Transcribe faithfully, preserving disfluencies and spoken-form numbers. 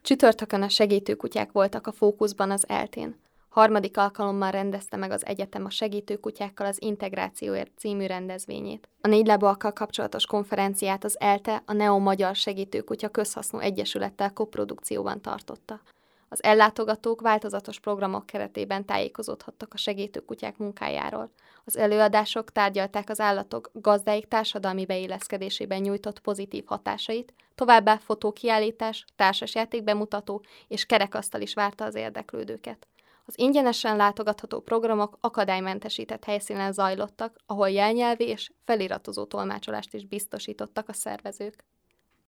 Csütörtökön a segítőkutyák voltak a fókuszban az eltén. Harmadik alkalommal rendezte meg az egyetem a segítőkutyákkal az Integrációért című rendezvényét. A négy lábúakkal kapcsolatos konferenciát az ELTE, a Neo Magyar Segítőkutya Közhasznú Egyesülettel koprodukcióban tartotta. Az ellátogatók változatos programok keretében tájékozódhattak a segítőkutyák munkájáról. Az előadások tárgyalták az állatok gazdáik társadalmi beilleszkedésében nyújtott pozitív hatásait, továbbá fotókiállítás, társasjáték bemutató és kerekasztal is várta az érdeklődőket. Az ingyenesen látogatható programok akadálymentesített helyszínen zajlottak, ahol jelnyelvi és feliratozó tolmácsolást is biztosítottak a szervezők.